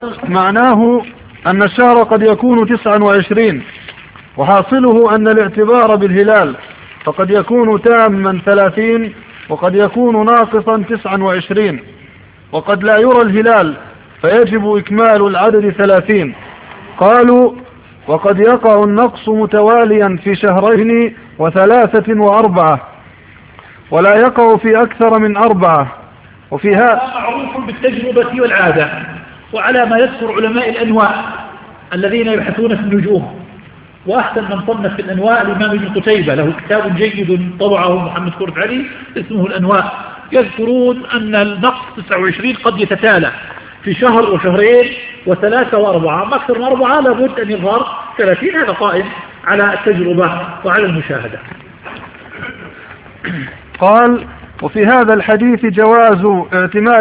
معناه أن الشهر قد يكون 29، وحاصله أن الاعتبار بالهلال فقد يكون تاما 30، وقد يكون ناقصا 29، وقد لا يرى الهلال فيجب إكمال العدد 30. قالوا: وقد يقع النقص متواليا في شهرين و3 و4، ولا يقع في أكثر من 4. وفي هذا معروف بالتجربة والعادة، وعلى ما يذكر علماء الأنواع الذين يبحثون في النجوم. وأحسن من صنف في الأنواع الإمام ابن قتيبة، له كتاب جيد طبعه محمد كرد علي اسمه الأنواع. يذكرون أن النقص 29 قد يتتالى في شهر وشهرين و3 و4، ما أكثر من 4 لابد أن يظهر 30. هذا قائم على التجربة وعلى المشاهدة. قال: وفي هذا الحديث جواز اعتماد